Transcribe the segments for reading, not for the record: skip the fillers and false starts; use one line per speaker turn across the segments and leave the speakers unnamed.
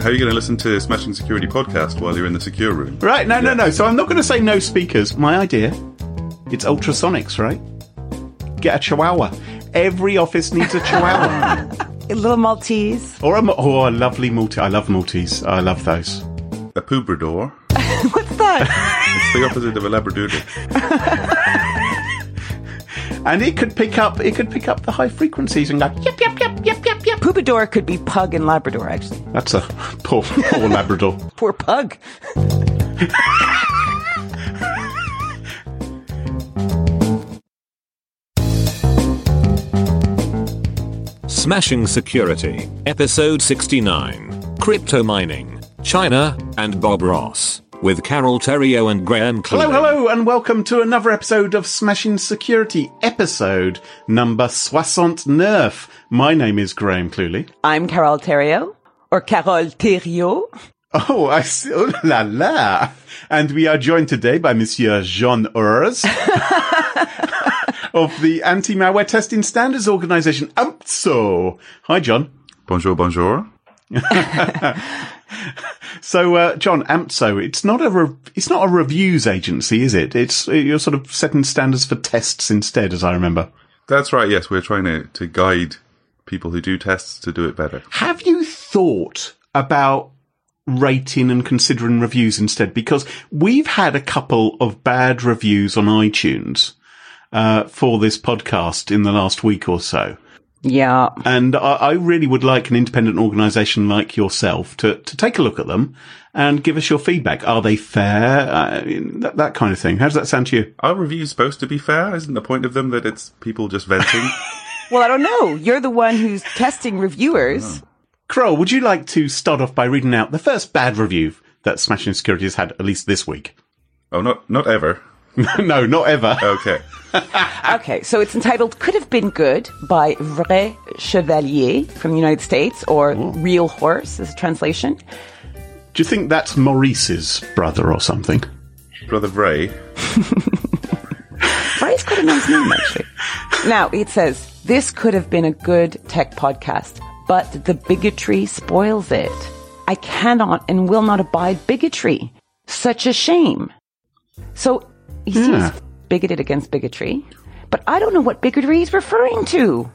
How are you going to listen to Smashing Security podcast while you're in the secure room?
Right, no. So I'm not going to say no speakers. My idea, it's ultrasonics, right? Get a chihuahua. Every office needs a chihuahua.
A little Maltese.
Or a lovely Maltese. I love Maltese. I love those.
A Poobrador.
What's that?
It's the opposite of a Labradoodle.
And it could pick up the high frequencies and go yep.
Poobador could be pug and Labrador, actually.
That's a poor Labrador.
Poor pug.
Smashing Security, Episode 69, Crypto Mining, China and Bob Ross, with Carol Theriault and Graham Cluley.
Hello, and welcome to another episode of Smashing Security, episode number 69. My name is Graham Cluley.
I'm Carol Theriault, or Carol Theriault.
Oh, I see. Oh, la la. And we are joined today by Monsieur John Urs of the Anti-Malware Testing Standards Organization, AMTSO. Hi, John.
Bonjour, bonjour.
So, John, AMTSO, it's not a reviews agency, is it? You're sort of setting standards for tests instead, as I remember.
That's right, yes. We're trying to guide people who do tests to do it better.
Have you thought about rating and considering reviews instead? Because we've had a couple of bad reviews on iTunes for this podcast in the last week or so.
Yeah.
And I really would like an independent organisation like yourself to take a look at them and give us your feedback. Are they fair? That kind of thing. How does that sound to you?
Are reviews supposed to be fair? Isn't the point of them that it's people just venting?
Well, I don't know. You're the one who's testing reviewers.
Oh.
Kroll, would you like to start off by reading out the first bad review that Smashing Security has had, at least this week?
Oh, not ever.
No, not ever.
Okay.
Okay, so it's entitled Could Have Been Good by Vrai Chevalier from the United States, or Real Horse is a translation.
Do you think that's Maurice's brother or something?
Brother Vray.
Vray's quite a nice name, actually. Now, it says, this could have been a good tech podcast, but the bigotry spoils it. I cannot and will not abide bigotry. Such a shame. So, he seems bigoted against bigotry, but I don't know what bigotry he's referring to.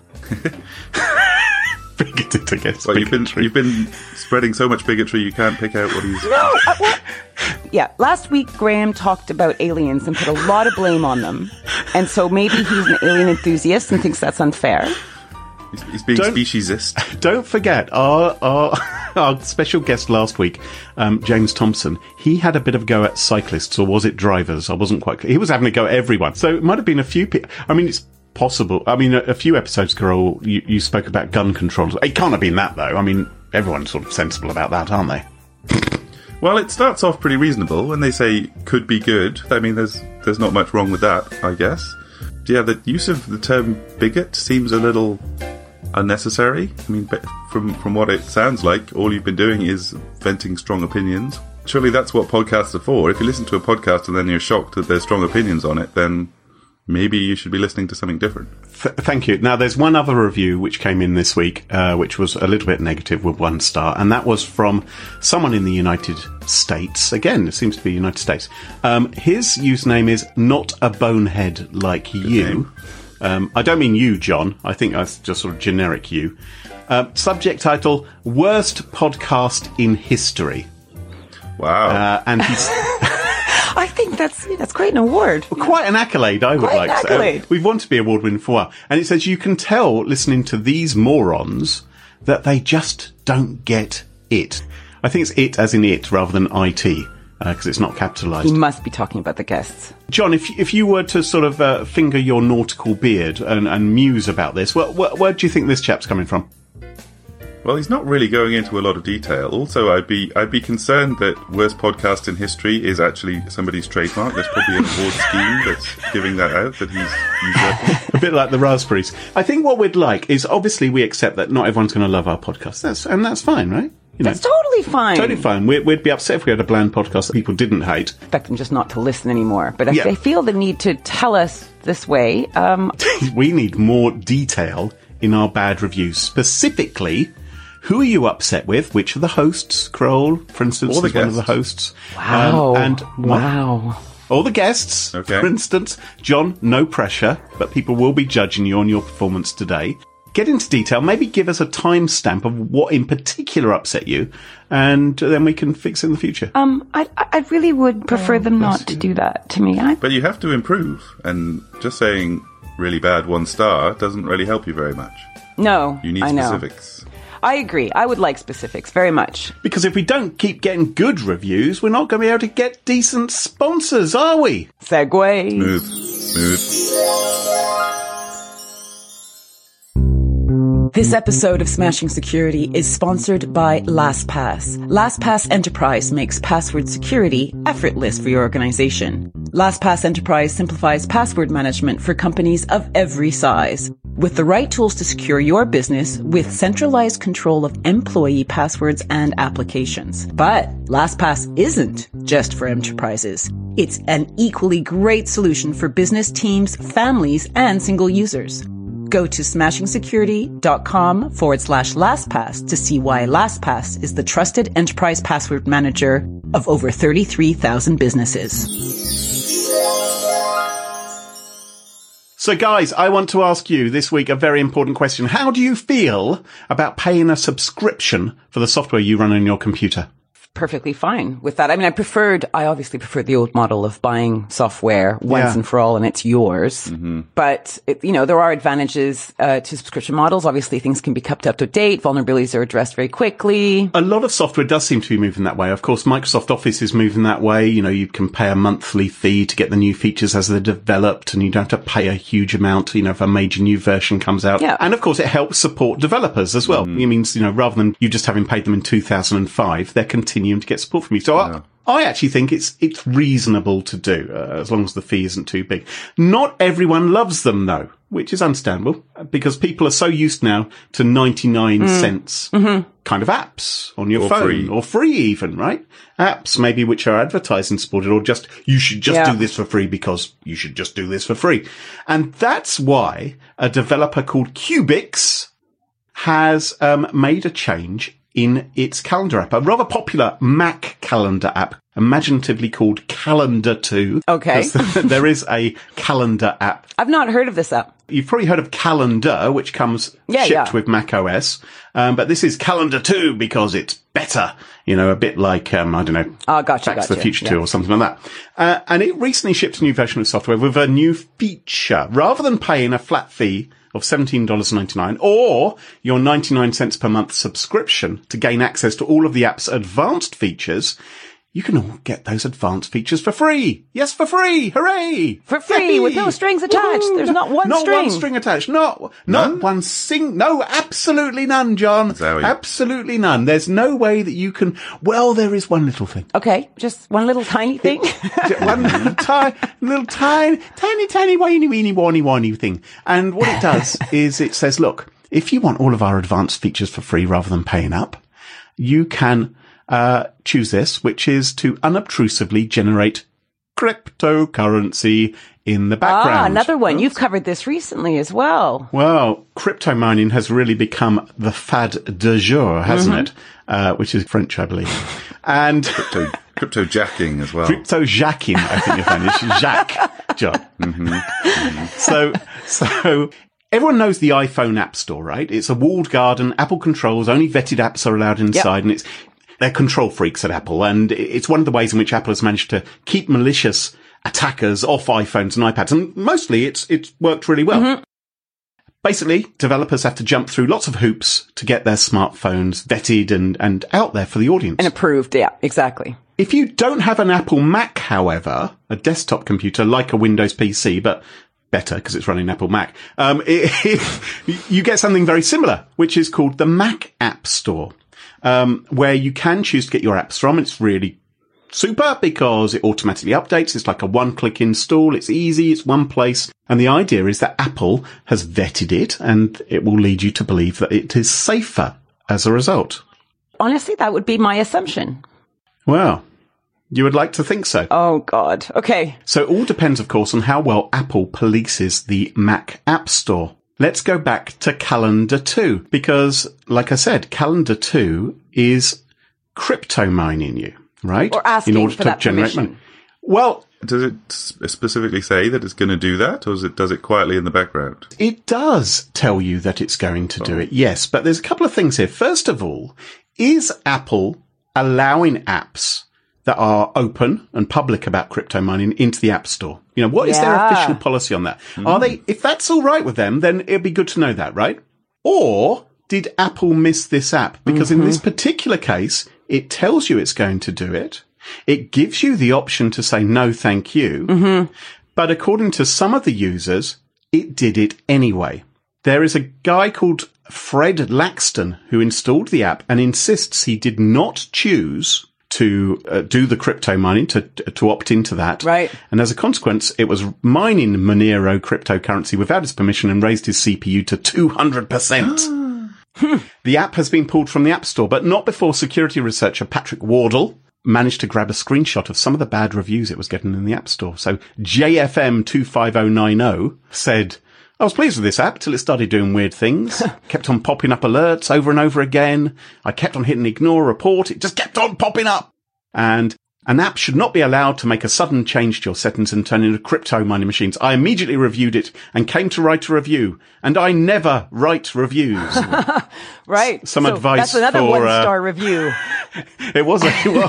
Bigoted against
Well,
bigotry.
you've been spreading so much bigotry you can't pick out what he's...
No! Yeah, last week Graham talked about aliens and put a lot of blame on them. And so maybe he's an alien enthusiast and thinks that's unfair.
He's being speciesist.
Don't forget, our special guest last week, James Thompson, he had a bit of a go at cyclists, or was it drivers? I wasn't quite clear. He was having a go at everyone. So it might have been a few people. I mean, it's possible. I mean, a few episodes ago, you spoke about gun controls. It can't have been that, though. I mean, everyone's sort of sensible about that, aren't they?
Well, it starts off pretty reasonable when they say could be good. I mean, there's not much wrong with that, I guess. Yeah, the use of the term bigot seems a little unnecessary. I mean, from what it sounds like, all you've been doing is venting strong opinions. Surely that's what podcasts are for. If you listen to a podcast and then you're shocked that there's strong opinions on it, then maybe you should be listening to something different.
Thank you. Now, there's one other review which came in this week, which was a little bit negative with 1 star, and that was from someone in the United States. Again, it seems to be United States. His username is Not a Bonehead Like You. I don't mean you, John. I think that's just sort of generic you. Subject title, Worst Podcast in History.
Wow.
And he's...
I think that's quite an award.
Quite an accolade, I would
Quite
like
an
to say.
accolade.
We've wanted to be award winning for a while. And it says you can tell, listening to these morons, that they just don't get it. I think it's it as in it rather than IT, because it's not capitalised.
He must be talking about the guests.
John, if you were to sort of finger your nautical beard and muse about this, where do you think this chap's coming from?
Well, he's not really going into a lot of detail. Also, I'd be concerned that worst podcast in history is actually somebody's trademark. There's probably an award scheme that's giving that out that he's usurping.
A bit like the raspberries. I think what we'd like is, obviously we accept that not everyone's going to love our podcast. That's fine, right? You know,
That's totally fine.
totally fine. We'd be upset if we had a bland podcast that people didn't hate.
Expect them just not to listen anymore. But if
Yeah.
they feel the need to tell us this way,
We need more detail in our bad reviews. Specifically, Who are you upset with? Which of the hosts? Kroll, for instance,
All the
is one of the
guests.
hosts.
Wow.
And
wow.
all the guests,
Okay.
for instance. John, no pressure, but people will be judging you on your performance today. Get into detail. Maybe give us a timestamp of what in particular upset you, and then we can fix it in the future.
I really would prefer them not to do that to me.
But you have to improve, and just saying really bad 1 star doesn't really help you very much.
No,
You need
I know.
specifics.
I agree. I would like specifics very much.
Because if we don't keep getting good reviews, we're not going to be able to get decent sponsors, are we?
Segway.
Smooth.
This episode of Smashing Security is sponsored by LastPass. LastPass Enterprise makes password security effortless for your organization. LastPass Enterprise simplifies password management for companies of every size. With the right tools to secure your business with centralized control of employee passwords and applications. But LastPass isn't just for enterprises. It's an equally great solution for business teams, families, and single users. Go to smashingsecurity.com/LastPass to see why LastPass is the trusted enterprise password manager of over 33,000 businesses.
So guys, I want to ask you this week a very important question. How do you feel about paying a subscription for the software you run on your computer?
Perfectly fine with that. I mean, I obviously preferred the old model of buying software once and for all and it's yours. Mm-hmm. But, there are advantages to subscription models. Obviously, things can be kept up to date. Vulnerabilities are addressed very quickly.
A lot of software does seem to be moving that way. Of course, Microsoft Office is moving that way. You can pay a monthly fee to get the new features as they're developed, and you don't have to pay a huge amount, if a major new version comes out.
Yeah.
And of course, it helps support developers as well. It means, rather than you just having paid them in 2005, they're continuing to get support from you. So I actually think it's reasonable to do, as long as the fee isn't too big. Not everyone loves them though, which is understandable, because people are so used now to 99 cents kind of apps on your phone,
free.
or free even, right? Apps maybe which are advertising supported, or just, you should just do this for free because you should just do this for free. And that's why a developer called Cubix has made a change in its calendar app, a rather popular Mac calendar app, imaginatively called Calendar 2.
Okay.
There is a calendar app.
I've not heard of this app.
You've probably heard of Calendar, which comes shipped with Mac OS. But this is Calendar 2 because it's better. A bit like, I don't know, Back to the Future 2 or something like that. And it recently shipped a new version of software with a new feature. Rather than paying a flat fee of $17.99 or your 99 cents per month subscription to gain access to all of the app's advanced features, you can all get those advanced features for free. Yes, for free. Hooray!
For free,
Yay!
with no strings attached.
Woo-hoo!
There's not one string.
Not one string attached. Not one no, absolutely none, John.
Zoe.
Absolutely none. There's no way that you can, there is one little thing.
Okay, just one little tiny thing.
One little tiny, whiny, weeny, warny, warny thing. And what it does is it says, look, if you want all of our advanced features for free rather than paying up, you can choose this, which is to unobtrusively generate cryptocurrency in the background.
Another one. You've covered this recently as well.
Well, crypto mining has really become the fad du jour, hasn't it? Which is French, I believe. And
Crypto jacking as well.
Crypto jacking, I think you'll find it. Jack, John. So everyone knows the iPhone App Store, right? It's a walled garden. Apple controls. Only vetted apps are allowed inside, and they're control freaks at Apple, and it's one of the ways in which Apple has managed to keep malicious attackers off iPhones and iPads, and mostly it's worked really well. Basically, developers have to jump through lots of hoops to get their smartphones vetted and out there for the audience.
And approved, yeah, exactly.
If you don't have an Apple Mac, however, a desktop computer like a Windows PC, but better because it's running Apple Mac, you get something very similar, which is called the Mac App Store, where you can choose to get your apps from. It's really super because it automatically updates. It's like a one-click install. It's easy. It's one place. And the idea is that Apple has vetted it, and it will lead you to believe that it is safer as a result.
Honestly, that would be my assumption.
Well, you would like to think so.
Oh, God. Okay.
So it all depends, of course, on how well Apple polices the Mac App Store. let's go back to Calendar 2, because, like I said, Calendar 2 is crypto mining you, right?
Or asking
in order
for
to
that
generate
permission.
money. Well,
Does it specifically say that it's going to do that, or does it quietly in the background?
it does tell you that it's going to do it, yes. But there's a couple of things here. First of all, is Apple allowing apps that are open and public about crypto mining into the App Store? You know, what is their
Yeah.
official policy on that? Are they, if that's all right with them, then it'd be good to know that, right? Or did Apple miss this app? Because in this particular case, it tells you it's going to do it. It gives you the option to say no, thank you. But according to some of the users, it did it anyway. There is a guy called Fred Laxton who installed the app and insists he did not choose to do the crypto mining, to opt into that.
Right.
And as a consequence, it was mining Monero cryptocurrency without his permission and raised his CPU to 200%. The app has been pulled from the App Store, but not before security researcher Patrick Wardle managed to grab a screenshot of some of the bad reviews it was getting in the App Store. So JFM25090 said, I was pleased with this app till it started doing weird things. Kept on popping up alerts over and over again. I kept on hitting ignore report. It just kept on popping up. And an app should not be allowed to make a sudden change to your settings and turn into crypto mining machines. I immediately reviewed it and came to write a review. And I never write reviews.
Right.
Some
So
advice
that's another
for,
1-star review.
It was.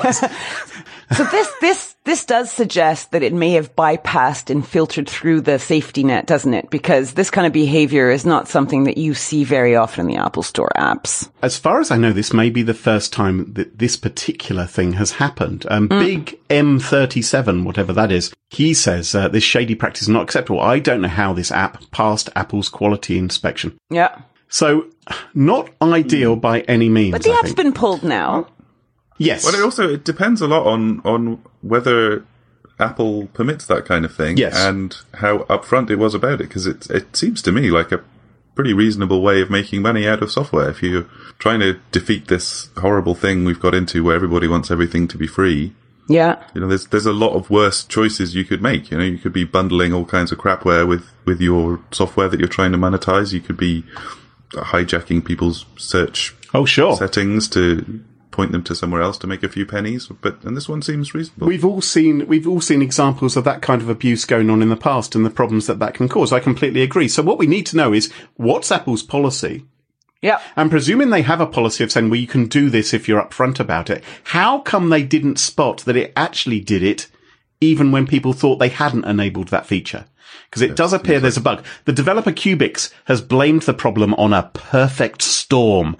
So this does suggest that it may have bypassed and filtered through the safety net, doesn't it? Because this kind of behavior is not something that you see very often in the Apple Store apps.
As far as I know, this may be the first time that this particular thing has happened. Big M37, whatever that is, he says this shady practice is not acceptable. I don't know how this app passed Apple's quality inspection.
Yeah.
So, not ideal by any means.
But the
I
app's
think.
been pulled now.
Yes.
Well, it depends a lot on whether Apple permits that kind of thing,
Yes.
and how upfront it was about it. Because it seems to me like a pretty reasonable way of making money out of software. If you're trying to defeat this horrible thing we've got into, where everybody wants everything to be free,
Yeah.
you know, there's a lot of worse choices you could make. You know, you could be bundling all kinds of crapware with your software that you're trying to monetize. You could be hijacking people's search settings to point them to somewhere else to make a few pennies. And this one seems reasonable.
We've all seen examples of that kind of abuse going on in the past and the problems that can cause. I completely agree. So what we need to know is, what's Apple's policy?
Yeah.
And presuming they have a policy of saying, well, you can do this if you're upfront about it, how come they didn't spot that it actually did it even when people thought they hadn't enabled that feature? Because it does appear there's a bug. The developer Cubix has blamed the problem on a perfect storm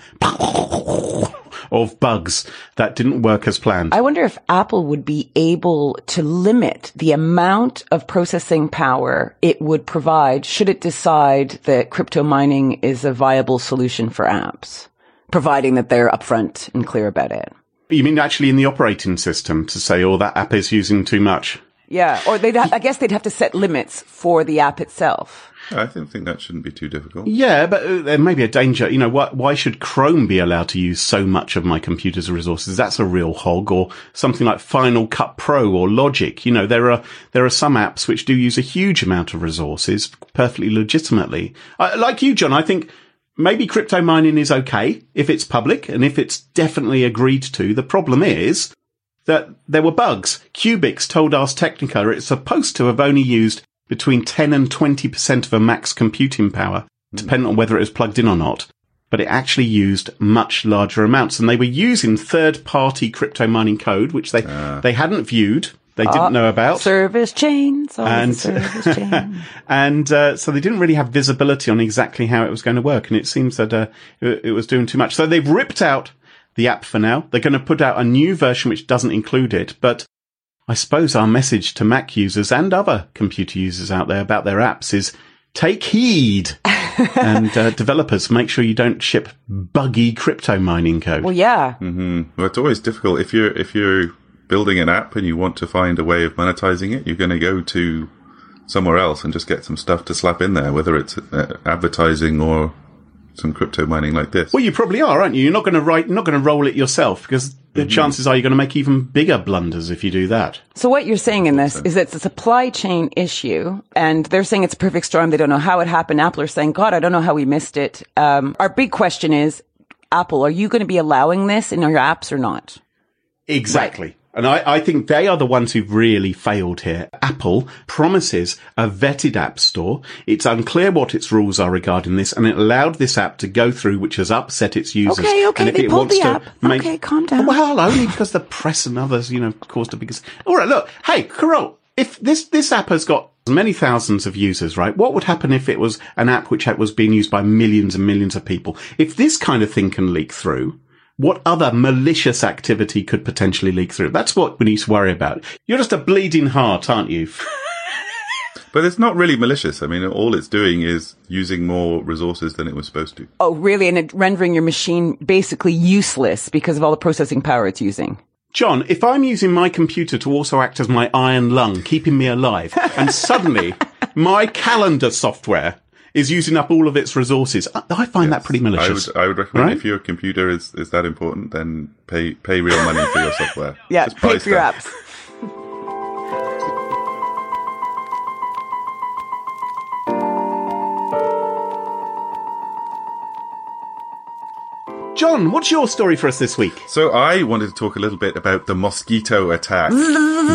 of bugs that didn't work as planned.
I wonder if Apple would be able to limit the amount of processing power it would provide should it decide that crypto mining is a viable solution for apps, providing that they're upfront and clear about it.
You mean actually in the operating system to say, oh, that app is using too much?
Yeah, or I guess they'd have to set limits for the app itself.
I think that shouldn't be too difficult.
Yeah, but there may be a danger. You know, why should Chrome be allowed to use so much of my computer's resources? That's a real hog. Or something like Final Cut Pro or Logic. You know, there are some apps which do use a huge amount of resources perfectly legitimately. Like you, John, I think maybe crypto mining is okay if it's public and if it's definitely agreed to. The problem is that there were bugs. Cubix told Ars Technica it's supposed to have only used between 10 and 20% of a max computing power, depending on whether it was plugged in or not. But it actually used much larger amounts. And they were using third-party crypto mining code, which they hadn't viewed. They didn't know about.
Service chains. Service chain.
And so they didn't really have visibility on exactly how it was going to work. And it seems that it was doing too much. So they've ripped out the app for now. They're going to put out a new version which doesn't include it. But I suppose our message to Mac users and other computer users out there about their apps is take heed. And developers, make sure you don't ship buggy crypto mining code.
Well, yeah.
Mm-hmm. Well, it's always difficult. If you're building an app and you want to find a way of monetizing it, you're going to go to somewhere else and just get some stuff to slap in there, whether it's advertising or some crypto mining like this.
Well, you probably are, aren't you? You're not going to roll it yourself, because the chances are you're going to make even bigger blunders if you do that.
So what you're saying in this is it's a supply chain issue, and they're saying it's a perfect storm. They don't know how it happened. Apple are saying, God, I don't know how we missed it. Our big question is, Apple, are you going to be allowing this in your apps or not?
Exactly.
Right.
And I think they are the ones who've really failed here. Apple promises a vetted app store. It's unclear what its rules are regarding this, and it allowed this app to go through, which has upset its users.
Okay,
and if
they
it
pulled
wants
the
to
app. Okay, calm down.
Well, only because the press and others, caused a biggest... All right, look. Hey, Carol, if this app has got many thousands of users, right? What would happen if it was an app which was being used by millions and millions of people? If this kind of thing can leak through, what other malicious activity could potentially leak through? That's what we need to worry about. You're just a bleeding heart, aren't you?
But it's not really malicious. I mean, all it's doing is using more resources than it was supposed to.
Oh, really? And it rendering your machine basically useless because of all the processing power it's using.
John, if I'm using my computer to also act as my iron lung, keeping me alive, and suddenly my calendar software is using up all of its resources, I find that pretty malicious.
I would recommend,
right?
if your computer is that important, then pay real money for your software.
Yeah,
Just buy
pay for your
stuff.
apps.
John, what's your story for us this week?
So I wanted to talk a little bit about the mosquito attack, which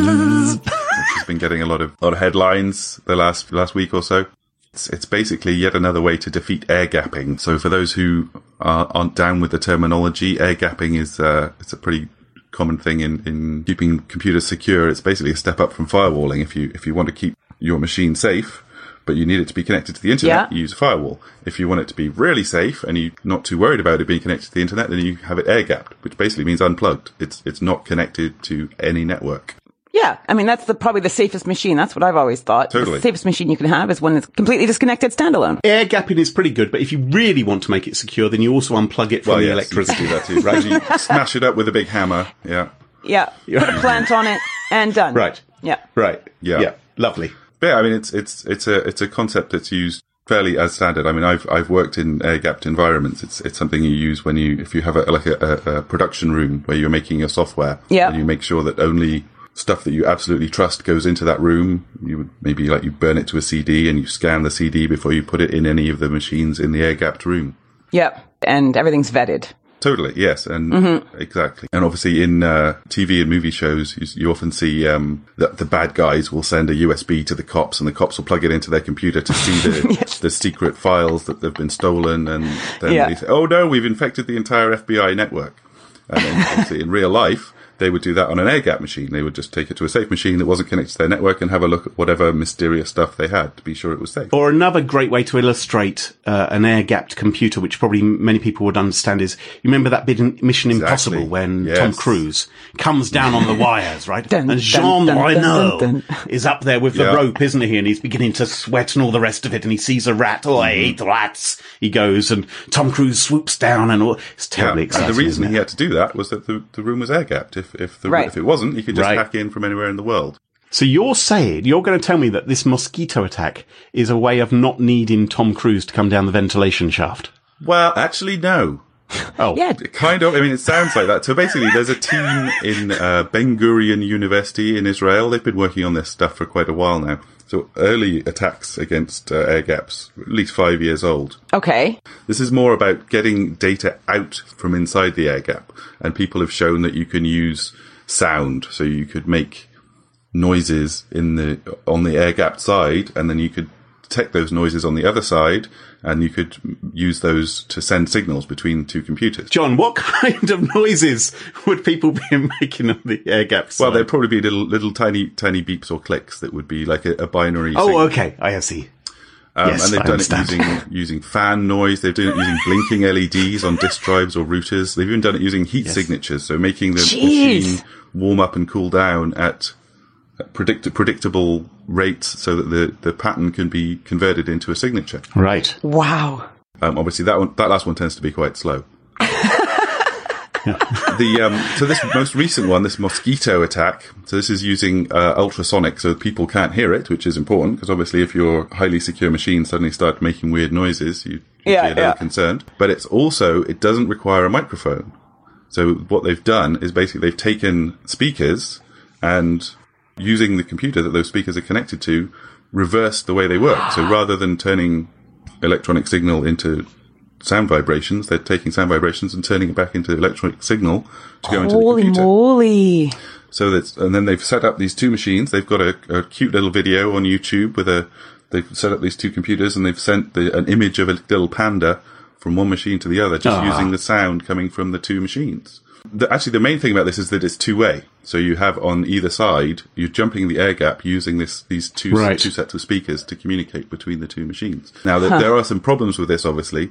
has been getting a lot of headlines the last week or so. It's basically yet another way to defeat air gapping. So for those who aren't down with the terminology, air gapping is it's a pretty common thing in keeping computers secure. It's basically a step up from firewalling. If you want to keep your machine safe, but you need it to be connected to the internet, you use a firewall. If you want it to be really safe and you're not too worried about it being connected to the internet, then you have it air gapped, which basically means unplugged. It's not connected to any network.
Yeah, I mean, that's probably the safest machine. That's what I've always thought.
Totally.
The safest machine you can have is one that's completely disconnected, standalone.
Air gapping is pretty good, but if you really want to make it secure, then you also unplug it from the electricity.
You can do that too. Right? You smash it up with a big hammer. Yeah.
Yeah, put a plant on it and done.
Right.
Yeah.
Right.
Yeah.
Yeah. Lovely.
But yeah, I mean, it's a concept that's used fairly as standard. I mean, I've worked in air gapped environments. It's something you use if you have a production room where you're making your software.
Yeah.
And you make sure that only stuff that you absolutely trust goes into that room. You would maybe you burn it to a CD and you scan the CD before you put it in any of the machines in the air gapped room.
Yeah, and everything's vetted.
Totally, yes, and exactly. And obviously in TV and movie shows, you often see that the bad guys will send a USB to the cops, and the cops will plug it into their computer to see the secret files that have been stolen, and then they say, oh no, we've infected the entire FBI network. And then obviously in real life, they would do that on an air-gap machine. They would just take it to a safe machine that wasn't connected to their network and have a look at whatever mysterious stuff they had to be sure it was safe.
Or another great way to illustrate an air-gapped computer, which probably many people would understand, is you remember that bit in Mission Impossible when Tom Cruise comes down on the wires, right? And Jean Reno is up there with the rope, isn't he? And he's beginning to sweat and all the rest of it, and he sees a rat. Oh, I hate rats. He goes, and Tom Cruise swoops down, and all. It's terribly exciting.
And the reason he had to do that was that the room was air-gapped. If it wasn't, you could just hack in from anywhere in the world.
So you're going to tell me that this mosquito attack is a way of not needing Tom Cruise to come down the ventilation shaft?
Well, actually, no.
Oh.
Yeah.
Kind of. I mean, it sounds like that. So basically, there's a team in Ben Gurion University in Israel. They've been working on this stuff for quite a while now. So early attacks against air gaps, at least 5 years old.
Okay. This
is more about getting data out from inside the air gap. And people have shown that you can use sound. So you could make noises on the air gapped side, and then you could detect those noises on the other side, and you could use those to send signals between two computers.
John, what kind of noises would people be making on the air gap side?
Well, there'd probably be little tiny beeps or clicks that would be like a binary
signal.
Oh,
okay. I see. Yes,
and they've done it using fan noise. They've done it using blinking LEDs on disk drives or routers. They've even done it using heat signatures, so making the machine warm up and cool down at predictable rates so that the pattern can be converted into a signature.
Right.
Wow.
Obviously, that last one tends to be quite slow. So this most recent one, this mosquito attack, so this is using ultrasonic, so people can't hear it, which is important, because obviously if your highly secure machine suddenly start making weird noises, you'd be a little concerned. But it doesn't require a microphone. So what they've done is basically they've taken speakers and using the computer that those speakers are connected to, reverse the way they work. So rather than turning electronic signal into sound vibrations, they're taking sound vibrations and turning it back into electronic signal to go into the computer.
Holy moly.
So and then they've set up these two machines. They've got a cute little video on YouTube they've set up these two computers and they've sent an image of a little panda from one machine to the other, just using the sound coming from the two machines. Actually, the main thing about this is that it's two-way. So you have on either side, you're jumping the air gap using these two sets of speakers to communicate between the two machines. Now, there are some problems with this, obviously.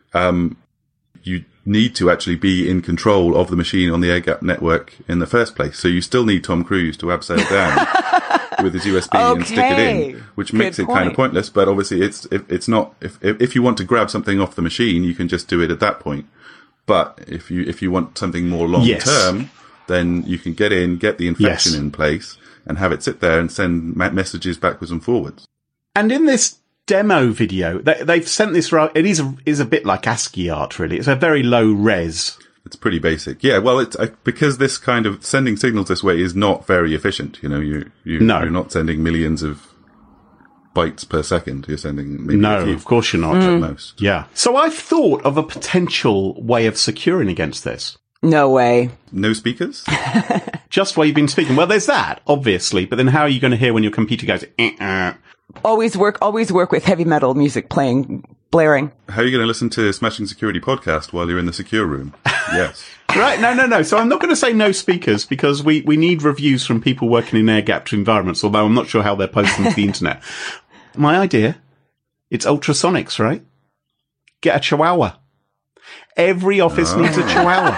You need to actually be in control of the machine on the air gap network in the first place. So you still need Tom Cruise to abseil down with his USB and stick it in, which makes it kind of pointless. But obviously, it's not. If you want to grab something off the machine, you can just do it at that point. But if you want something more long term, then you can get the infection in place and have it sit there and send messages backwards and forwards.
And in this demo video, they've sent this. It is a bit like ASCII art, really. It's a very low res.
It's pretty basic. Yeah, well, it's because this kind of sending signals this way is not very efficient. You know, you're not sending millions of bytes per second. You're sending maybe a few,
of course you're not
at most.
Yeah. So I've thought of a potential way of securing against this.
No way.
No speakers?
Just while you've been speaking. Well, there's that, obviously, but then how are you going to hear when your computer goes,
Always work with heavy metal music blaring.
How are you going to listen to Smashing Security podcast while you're in the secure room? Yes.
Right, no. So I'm not going to say no speakers because we need reviews from people working in air-gapped environments, although I'm not sure how they're posting to the internet. My idea, it's ultrasonics, right? Get a chihuahua. Every office needs a chihuahua.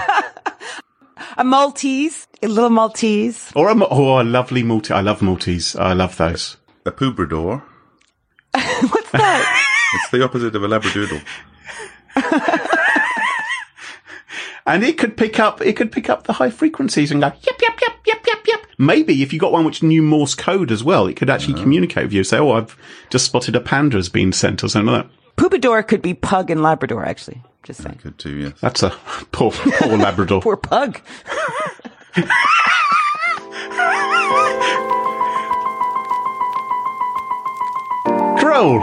A Maltese, a little Maltese.
Or a lovely Maltese. I love Maltese. I love those.
A Poobrador.
What's that?
It's the opposite of a Labradoodle.
And it could pick up the high frequencies and go, yep, yep, yep, yep, yep, yep. Maybe if you got one which knew Morse code as well, it could actually communicate with you. Say, I've just spotted a panda has been sent or something like that.
Poobador could be pug and Labrador, actually. Just saying.
Could too, yes.
That's a poor Labrador.
Poor pug.
Droll.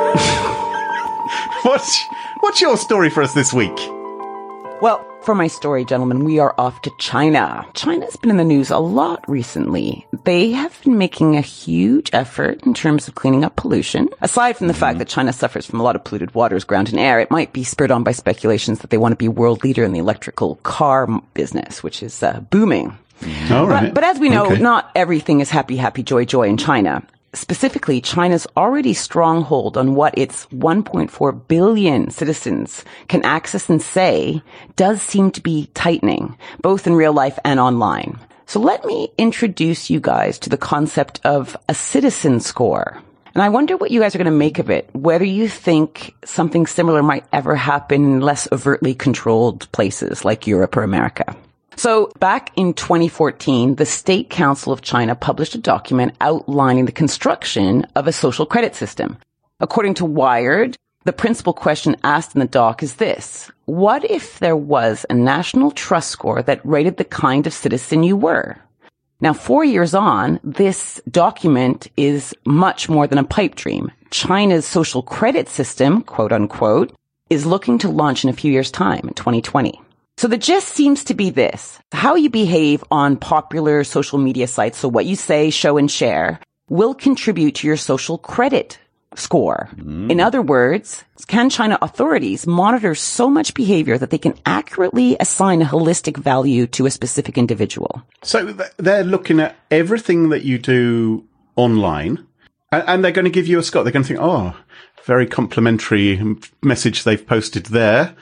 What's your story for us this week?
Well, for my story, gentlemen, we are off to China. China's been in the news a lot recently. They have been making a huge effort in terms of cleaning up pollution. Aside from the fact that China suffers from a lot of polluted waters, ground, and air, it might be spurred on by speculations that they want to be world leader in the electrical car business, which is booming.
All right.
But as we know, not everything is happy, happy, joy, joy in China. Specifically, China's already stronghold on what its 1.4 billion citizens can access and say does seem to be tightening, both in real life and online. So let me introduce you guys to the concept of a citizen score. And I wonder what you guys are going to make of it, whether you think something similar might ever happen in less overtly controlled places like Europe or America. So back in 2014, the State Council of China published a document outlining the construction of a social credit system. According to Wired, the principal question asked in the doc is this: what if there was a national trust score that rated the kind of citizen you were? Now, 4 years on, this document is much more than a pipe dream. China's social credit system, quote unquote, is looking to launch in a few years' time, in 2020. So the gist seems to be this: how you behave on popular social media sites, so what you say, show, and share, will contribute to your social credit score. In other words, can China authorities monitor so much behavior that they can accurately assign a holistic value to a specific individual?
So they're looking at everything that you do online, and they're going to give you a score. They're going to think, very complimentary message they've posted there.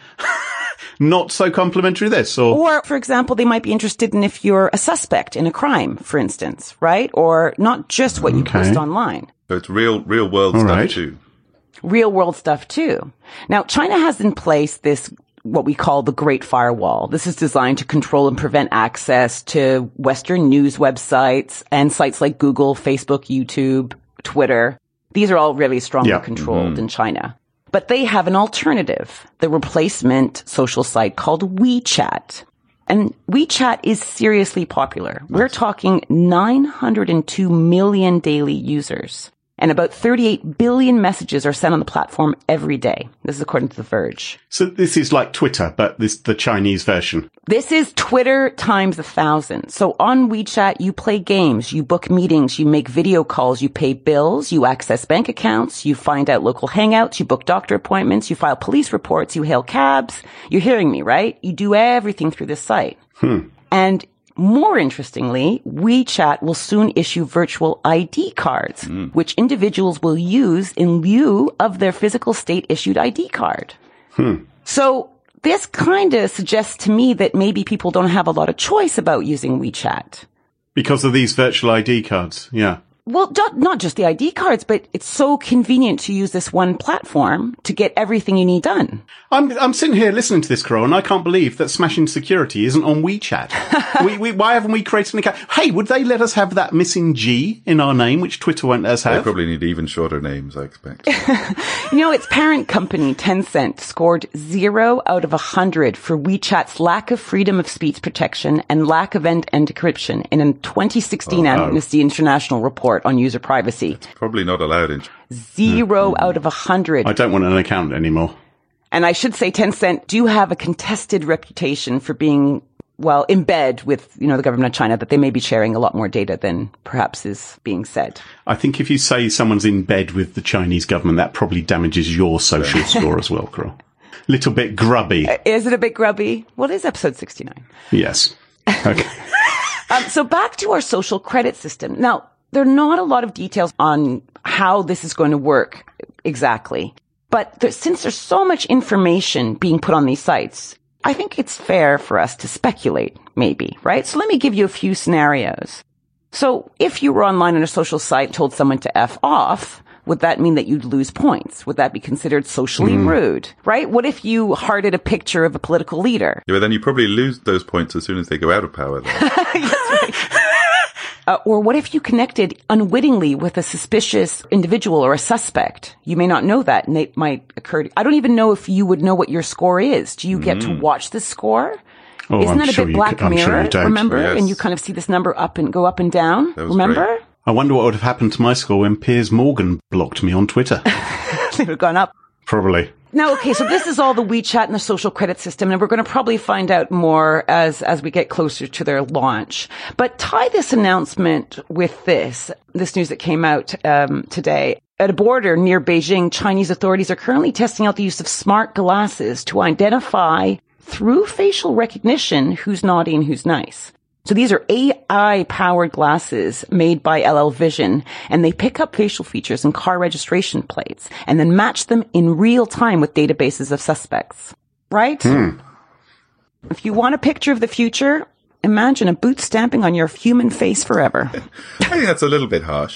Not so complimentary this,
or, for example, they might be interested in if you're a suspect in a crime, for instance, right? Or not just what you post online.
So it's real world stuff too.
Real world stuff too. Now, China has in place this what we call the Great Firewall. This is designed to control and prevent access to Western news websites and sites like Google, Facebook, YouTube, Twitter. These are all really strongly controlled in China. But they have an alternative, the replacement social site called WeChat. And WeChat is seriously popular. We're talking 902 million daily users. And about 38 billion messages are sent on the platform every day. This is according to The Verge.
So this is like Twitter, but the Chinese version.
This is Twitter times 1,000. So on WeChat, you play games, you book meetings, you make video calls, you pay bills, you access bank accounts, you find out local hangouts, you book doctor appointments, you file police reports, you hail cabs. You're hearing me, right? You do everything through this site. And more interestingly, WeChat will soon issue virtual ID cards, which individuals will use in lieu of their physical state-issued ID card. So this kind of suggests to me that maybe people don't have a lot of choice about using WeChat.
Because of these virtual ID cards, yeah.
Well, not just the ID cards, but it's so convenient to use this one platform to get everything you need done.
I'm sitting here listening to this, Carol, and I can't believe that Smashing Security isn't on WeChat. Why haven't we created an account? Hey, would they let us have that missing G in our name, which Twitter won't let us have?
They probably need even shorter names, I expect.
Its parent company, Tencent, scored 0 out of 100 for WeChat's lack of freedom of speech protection and lack of end-to-end encryption in a 2016 Amnesty International report on user privacy.
It's probably not allowed in.
0 out of 100.
I don't want an account anymore.
And I should say Tencent do have a contested reputation for being, well, in bed with, the government of China, that they may be sharing a lot more data than perhaps is being said.
I think if you say someone's in bed with the Chinese government, that probably damages your social score as well, Carol. Little bit grubby.
Is it a bit grubby? Well, it is episode 69.
Yes. Okay.
So back to our social credit system. Now, there are not a lot of details on how this is going to work exactly. But since there's so much information being put on these sites, I think it's fair for us to speculate, maybe, right? So let me give you a few scenarios. So if you were online on a social site, told someone to F off, would that mean that you'd lose points? Would that be considered socially rude, right? What if you hearted a picture of a political leader?
Yeah, but then you probably lose those points as soon as they go out of power.
That's right. Or what if you connected unwittingly with a suspicious individual or a suspect? You may not know that, and it might occur. I don't even know if you would know what your score is. Do you get to watch the score?
Oh,
Isn't that
sure
a bit Black Mirror?
Sure
remember?
Yes.
And you kind of see this number go up and down. Remember?
Great.
I wonder what would have happened to my score when Piers Morgan blocked me on Twitter.
They would have gone up.
Probably.
Now, okay, so this is all the WeChat and the social credit system, and we're going to probably find out more as we get closer to their launch. But tie this announcement with this news that came out today. At a border near Beijing, Chinese authorities are currently testing out the use of smart glasses to identify, through facial recognition, who's naughty and who's nice. So these are AI-powered glasses made by LL Vision, and they pick up facial features and car registration plates and then match them in real time with databases of suspects. Right? If you want a picture of the future, imagine a boot stamping on your human face forever.
I think that's a little bit harsh.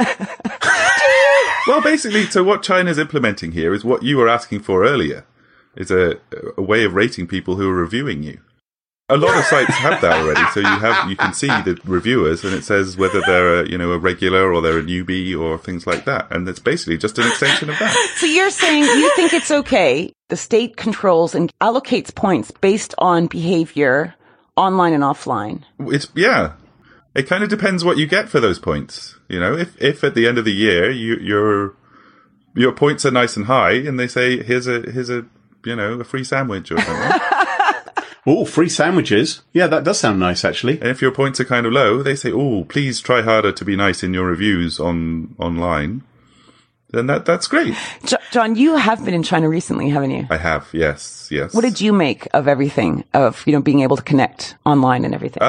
Well, basically, so what China's implementing here is what you were asking for earlier. It's a way of rating people who are reviewing you. A lot of sites have that already, so you can see the reviewers, and it says whether they're a regular or they're a newbie or things like that, and it's basically just an extension of that.
So you're saying you think it's okay? The state controls and allocates points based on behavior, online and offline.
It kind of depends what you get for those points. If at the end of the year your points are nice and high, and they say here's a free sandwich or something.
Oh, free sandwiches. Yeah, that does sound nice, actually.
And if your points are kind of low, they say, oh, please try harder to be nice in your reviews online. Then that's great.
John, you have been in China recently, haven't you?
I have, yes.
What did you make of everything, of, being able to connect online and everything?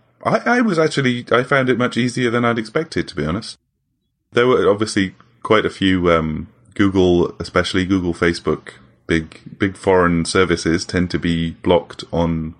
I found it much easier than I'd expected, to be honest. There were obviously quite a few Google, especially Google, Facebook, big foreign services tend to be blocked on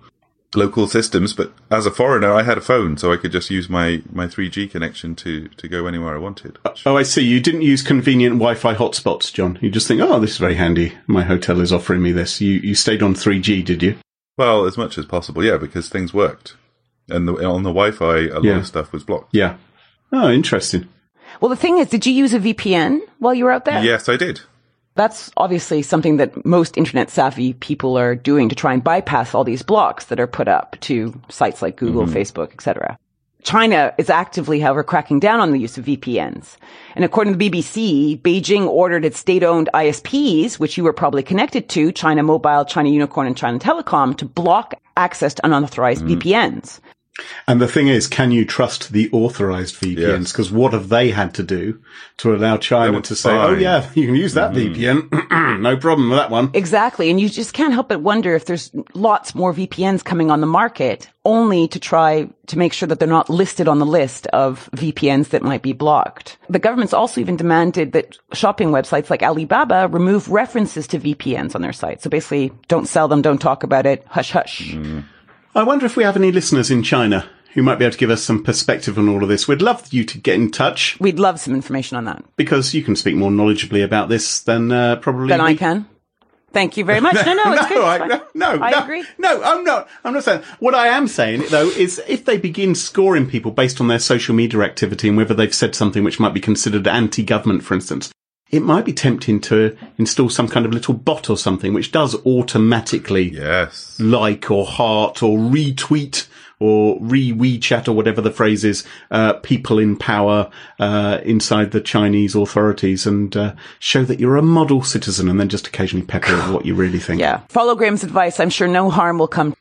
local systems, but as a foreigner, I had a phone, so I could just use my 3G connection to go anywhere I wanted.
Oh, I see. You didn't use convenient Wi-Fi hotspots, John. You just think, oh, this is very handy. My hotel is offering me this. You stayed on 3G, did you?
Well, as much as possible, yeah, because things worked. And on the Wi-Fi, a lot of stuff was blocked.
Yeah. Oh, interesting.
Well, the thing is, did you use a VPN while you were out there?
Yes, I did.
That's obviously something that most internet savvy people are doing to try and bypass all these blocks that are put up to sites like Google, Facebook, etc. China is actively, however, cracking down on the use of VPNs. And according to the BBC, Beijing ordered its state-owned ISPs, which you were probably connected to, China Mobile, China Unicorn, and China Telecom, to block access to unauthorized VPNs.
And the thing is, can you trust the authorized VPNs? Because what have they had to do to allow China to say, oh yeah, you can use that VPN. No problem with that one.
Exactly. And you just can't help but wonder if there's lots more VPNs coming on the market only to try to make sure that they're not listed on the list of VPNs that might be blocked. The government's also even demanded that shopping websites like Alibaba remove references to VPNs on their site. So basically, don't sell them, don't talk about it, hush hush.
I wonder if we have any listeners in China who might be able to give us some perspective on all of this. We'd love you to get in touch.
We'd love some information on that.
Because you can speak more knowledgeably about this than probably
I can. Thank you very much. No, it's good. I agree.
No, I'm not. I'm not saying. What I am saying, though, is if they begin scoring people based on their social media activity and whether they've said something which might be considered anti-government, for instance, it might be tempting to install some kind of little bot or something which does automatically like or heart or retweet or re-WeChat or whatever the phrase is, people in power inside the Chinese authorities and show that you're a model citizen and then just occasionally pepper over what you really think.
Yeah. Follow Graham's advice. I'm sure no harm will come.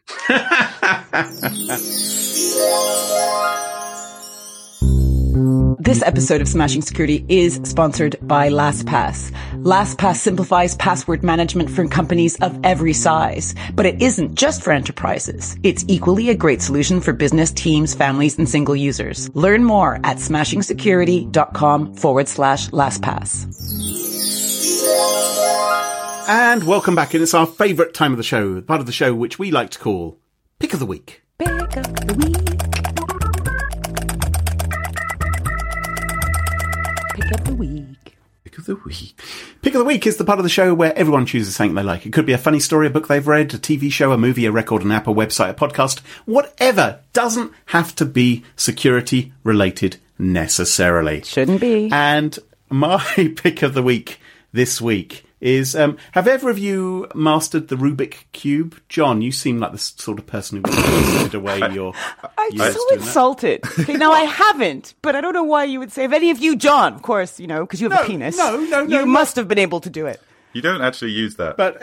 This episode of Smashing Security is sponsored by LastPass. LastPass simplifies password management for companies of every size. But it isn't just for enterprises. It's equally a great solution for business, teams, families, and single users. Learn more at smashingsecurity.com/LastPass.
And welcome back. And it's our favourite time of the show, the part of the show which we like to call Pick of the Week.
Pick of the Week. Pick of the Week.
Pick of the Week. Pick of the Week is the part of the show where everyone chooses something they like. It could be a funny story, a book they've read, a TV show, a movie, a record, an app, a website, a podcast, whatever. Doesn't have to be security related necessarily.
Shouldn't be.
And my pick of the week this week is, have ever of you mastered the Rubik Cube? John, you seem like the sort of person who wasted away your...
I'm so insulted. Okay, no, I haven't, but I don't know why you would say, if any of you, John, of course, because you have a penis. You must have been able to do it.
You don't actually use that.
But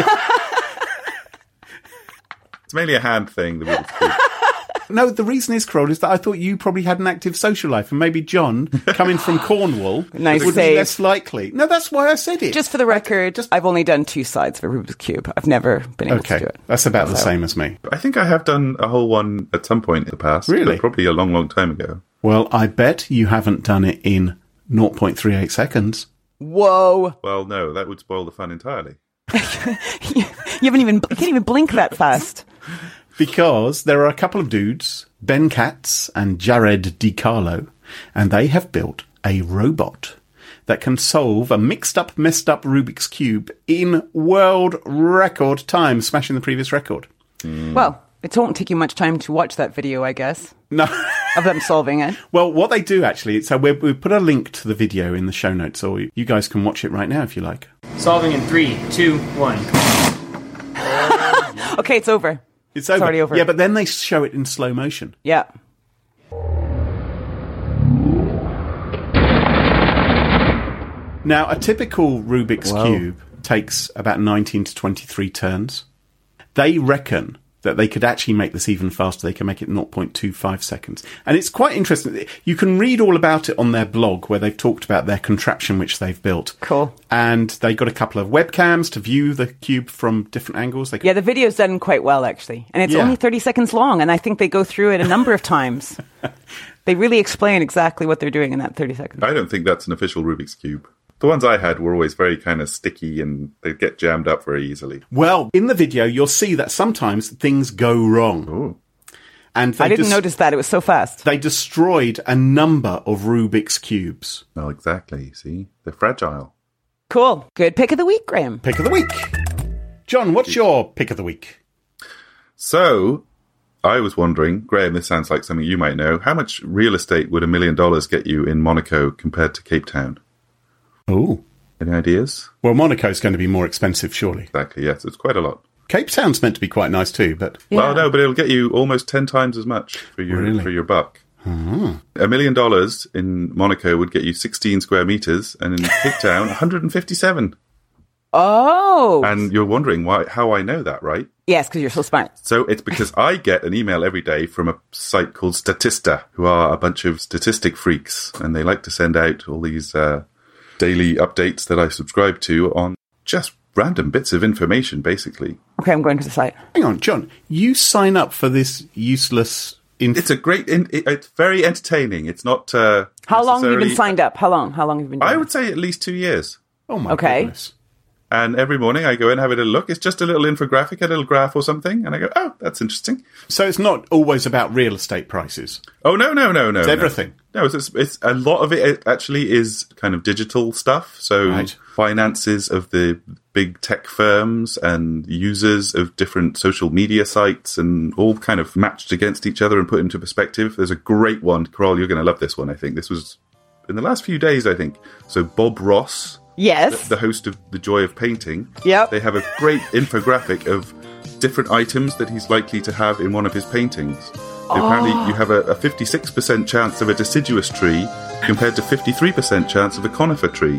it's mainly a hand thing, the Rubik's Cube.
No, the reason is, Kroll, is that I thought you probably had an active social life, and maybe John, coming from Cornwall,
nice
would
save.
be less likely. No, that's why I said it.
Just for the record, I've only done 2 sides of a Rubik's Cube. I've never been able to do it.
That's about the same as me.
I think I have done a whole one at some point in the past.
Really?
But probably a long, long time ago.
Well, I bet you haven't done it in 0.38 seconds.
Whoa.
Well, no, that would spoil the fun entirely.
you can't even blink that fast.
Because there are a couple of dudes, Ben Katz and Jared DiCarlo, and they have built a robot that can solve a messed up Rubik's Cube in world record time, smashing the previous record.
Well, it won't take you much time to watch that video, I guess.
No.
Of them solving it.
Well, what they do actually, so we put a link to the video in the show notes, so you guys can watch it right now if you like.
Solving in 3, 2, 1.
Okay, it's over.
It's over.
It's already over.
Yeah, but then they show it in slow motion.
Yeah.
Now, a typical Rubik's Cube takes about 19 to 23 turns. They reckon that they could actually make this even faster. They can make it 0.25 seconds. And it's quite interesting. You can read all about it on their blog where they've talked about their contraption which they've built.
Cool.
And they got a couple of webcams to view the cube from different angles.
Yeah, the video's done quite well, actually. And it's only 30 seconds long, and I think they go through it a number of times. They really explain exactly what they're doing in that 30 seconds.
I don't think that's an official Rubik's Cube. The ones I had were always very kind of sticky and they'd get jammed up very easily.
Well, in the video, you'll see that sometimes things go wrong.
Ooh.
And
I didn't notice that. It was so fast.
They destroyed a number of Rubik's Cubes.
Well, exactly. See? They're fragile.
Cool. Good pick of the week, Graham.
Pick of the week. John, what's your pick of the week?
So, I was wondering, Graham, this sounds like something you might know. How much real estate would $1 million get you in Monaco compared to Cape Town?
Oh.
Any ideas?
Well, Monaco's going to be more expensive, surely.
Exactly, yes. It's quite a lot.
Cape Town's meant to be quite nice too, but...
Yeah.
Well, no, but it'll get you almost 10 times as much for your buck. $1 million in Monaco would get you 16 square meters, and in Cape Town, 157.
Oh.
And you're wondering how I know that, right?
Yes, because you're so smart.
So it's because I get an email every day from a site called Statista, who are a bunch of statistic freaks, and they like to send out all these daily updates that I subscribe to on just random bits of information, basically.
Okay, I'm going to the site.
Hang on, John. You sign up for this useless...
It's a great... it's very entertaining. It's not
How long have you been
necessarily-
signed up? How long have you been doing
I
it?
would say at least 2 years.
Oh, my
Okay.
goodness.
And every morning I go in, have a little look. It's just a little infographic, a little graph or something. And I go, oh, that's interesting.
So it's not always about real estate prices.
Oh, no.
It's everything.
No, it's a lot of it actually is kind of digital stuff. So
Right.
finances of the big tech firms and users of different social media sites and all kind of matched against each other and put into perspective. There's a great one. Carol, you're going to love this one, I think. This was in the last few days, I think. So Bob Ross,
Yes.
the host of The Joy of Painting,
Yep.
they have a great infographic of different items that he's likely to have in one of his paintings. Apparently, you have a 56% chance of a deciduous tree compared to 53% chance of a conifer tree.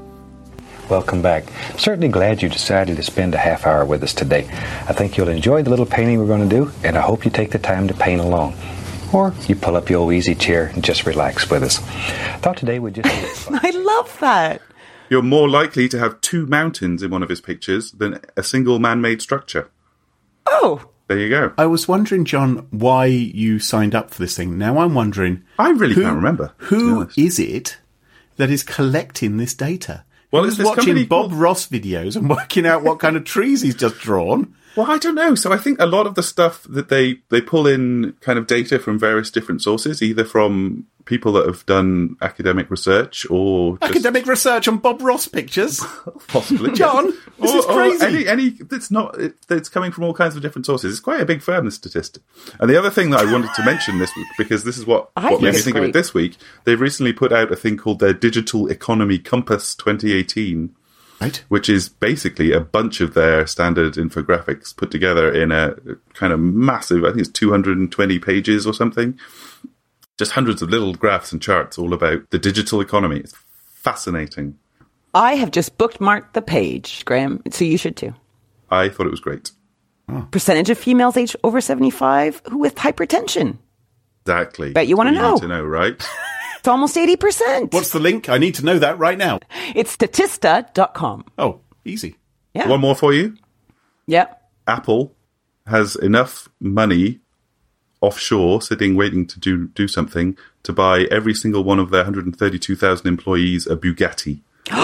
Welcome back. I'm certainly glad you decided to spend a half hour with us today. I think you'll enjoy the little painting we're going to do, and I hope you take the time to paint along. Or you pull up your old easy chair and just relax with us. Thought today would just be fun.
I love that.
You're more likely to have 2 mountains in one of his pictures than a single man-made structure.
Oh.
There you go.
I was wondering, John, why you signed up for this thing. Now I'm wondering...
I really can't remember, to be
Who
honest.
is it that is collecting this data?
Well,
Who's
it's this
watching
company
Bob
called-
Ross videos and working out what kind of trees he's just drawn?
Well, I don't know. So I think a lot of the stuff that they pull in kind of data from various different sources, either from people that have done academic research or just
Academic research on Bob Ross pictures?
possibly.
John, this is crazy.
Any that's not that's coming from all kinds of different sources. It's quite a big firm, this Statista. And the other thing that I wanted to mention this week, because this is what
think
made me
it's
think of
great.
it this week, they've recently put out a thing called their Digital Economy Compass 2018.
Right.
Which is basically a bunch of their standard infographics put together in a kind of massive, I think it's 220 pages or something. Just hundreds of little graphs and charts all about the digital economy. It's fascinating.
I have just bookmarked the page, Graham, so you should too.
I thought it was great.
Percentage of females aged over 75 who with hypertension.
Exactly.
Bet you wanna
That's what
know.
need to know, right?
It's almost 80%.
What's the link? I need to know that right now.
It's Statista.com.
Oh, easy.
Yeah.
One more for you.
Yep.
Apple has enough money offshore sitting waiting to do something to buy every single one of their 132,000 employees a Bugatti.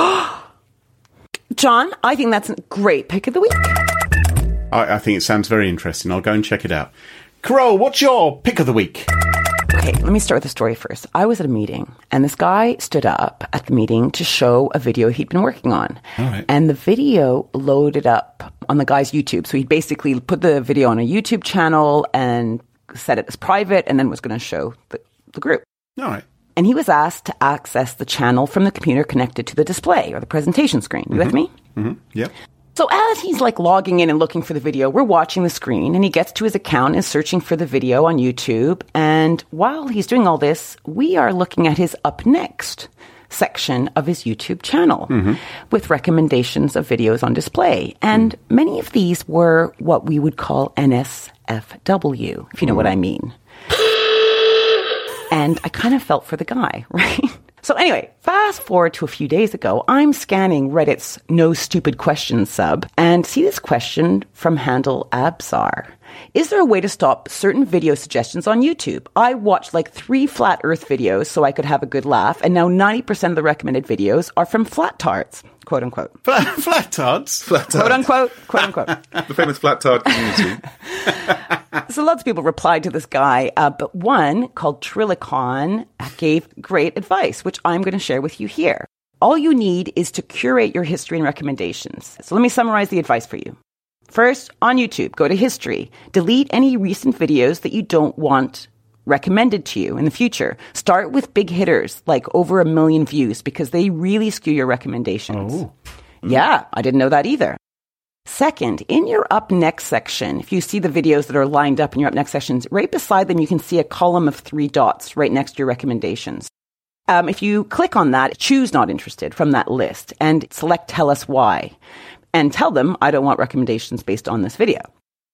John, I think that's a great pick of the week.
I think it sounds very interesting. I'll go and check it out. Carol, what's your pick of the week?
Okay, let me start with the story first. I was at a meeting, and this guy stood up at the meeting to show a video he'd been working on.
All right.
And the video loaded up on the guy's YouTube. So he basically put the video on a YouTube channel and set it as private, and then was going to show the group.
All right.
And he was asked to access the channel from the computer connected to the display or the presentation screen. You with me?
Mm-hmm. Yeah.
So as he's like logging in and looking for the video, we're watching the screen, and he gets to his account and is searching for the video on YouTube. And while he's doing all this, we are looking at his up next section of his YouTube channel with recommendations of videos on display. And many of these were what we would call NSFW, if you know what I mean. And I kind of felt for the guy, right? So So anyway, fast forward to a few days ago, I'm scanning Reddit's No Stupid Questions sub and see this question from handle Absar. Is there a way to stop certain video suggestions on YouTube? I watched like 3 flat earth videos so I could have a good laugh, and now 90% of the recommended videos are from flat tards, quote unquote.
Flat tards?
Quote unquote, quote unquote.
The famous flat tard community.
So lots of people replied to this guy, but one called Trilicon gave great advice, which I'm going to share with you here. All you need is to curate your history and recommendations. So let me summarize the advice for you. First, on YouTube, go to history. Delete any recent videos that you don't want recommended to you in the future. Start with big hitters, like over 1 million views, because they really skew your recommendations. Oh. Yeah, I didn't know that either. Second, in your up next section, if you see the videos that are lined up in your up next sections, right beside them you can see a column of 3 dots right next to your recommendations. If you click on that, choose not interested from that list and select tell us why. And tell them, I don't want recommendations based on this video.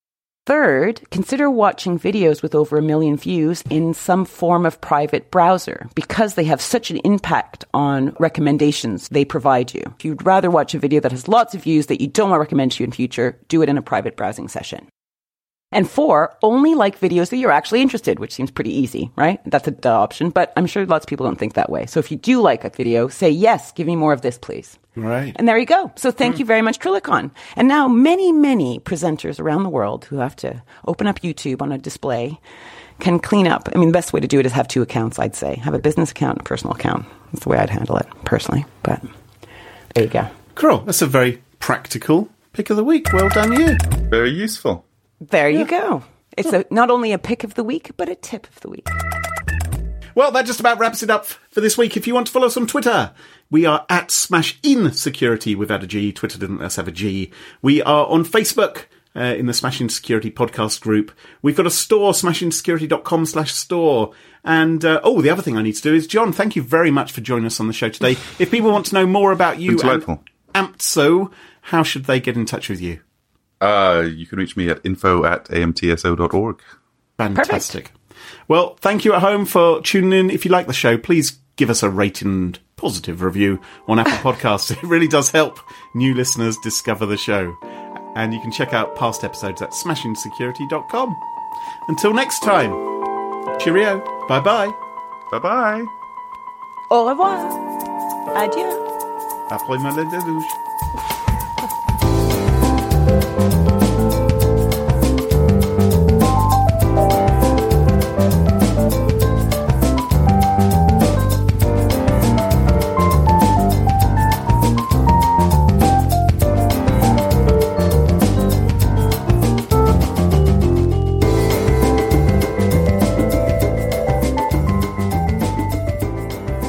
Third, consider watching videos with over 1 million views in some form of private browser because they have such an impact on recommendations they provide you. If you'd rather watch a video that has lots of views that you don't want to recommend to you in future, do it in a private browsing session. And 4, only like videos that you're actually interested, which seems pretty easy, right? That's a option, but I'm sure lots of people don't think that way. So if you do like a video, say, yes, give me more of this, please.
Right.
And there you go. So thank you very much, Trilicon. And now many, many presenters around the world who have to open up YouTube on a display can clean up. I mean, the best way to do it is have 2 accounts, I'd say. Have a business account and a personal account. That's the way I'd handle it, personally. But there you go.
Cool. That's a very practical pick of the week. Well done, you.
Very useful.
There you go. It's not only a pick of the week, but a tip of the week.
Well, that just about wraps it up for this week. If you want to follow us on Twitter, we are at SmashInSecurity without a G. Twitter didn't let us have a G. We are on Facebook in the Smash In Security podcast group. We've got a store, smashinsecurity.com/store. And, the other thing I need to do is, John, thank you very much for joining us on the show today. If people want to know more about you and AMTSO, how should they get in touch with you?
You can reach me at info@amtso.org.
Fantastic.
Perfect.
Well, thank you at home for tuning in. If you like the show, please give us a rating and positive review on Apple Podcasts. It really does help new listeners discover the show. And you can check out past episodes at smashinsecurity.com. Until next time, cheerio. Bye-bye.
Bye-bye.
Au revoir. Adieu.
Après ma lettre de douche.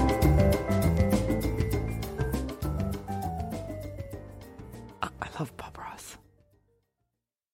I love Bob.